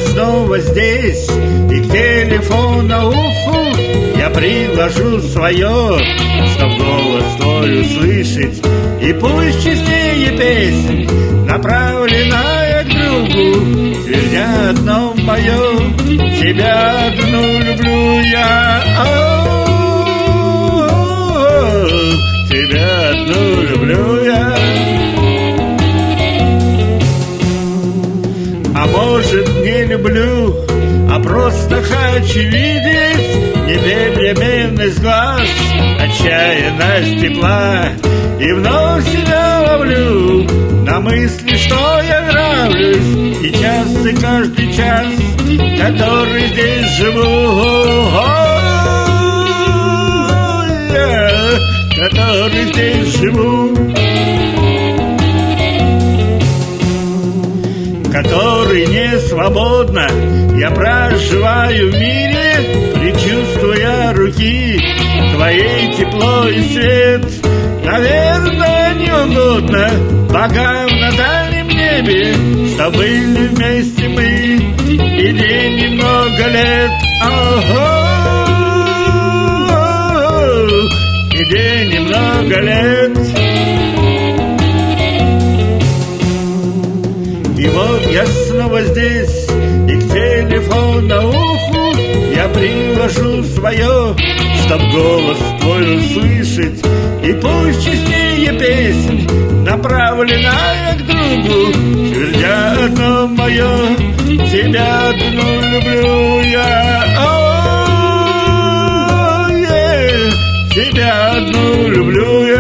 снова здесь, и к телефону уху я приложу свое, чтоб голос твой услышать. И пусть чистее песнь, направленная к другу, твердя одно мое: тебя одну люблю я, тебя одну люблю я. А может, не люблю, а просто хочу видеть непременность глаз, отчаянность тепла. И вновь себя ловлю на мысли, что я нравлюсь сейчас и каждый час, который здесь живу, который здесь живу, который не свободно я проживаю в мире, предчувствуя руки твоей тепло и свет. Наверное, не угодно богам на дальнем небе, что были вместе мы и день, и много лет. И день, и много лет. И вот я снова здесь, и к телефону уху я приложу свое, чтоб голос твой услышать. И пусть чистее песнь, направленная к другу, твердя одно мое: тебя одну люблю я, тебя одну люблю я.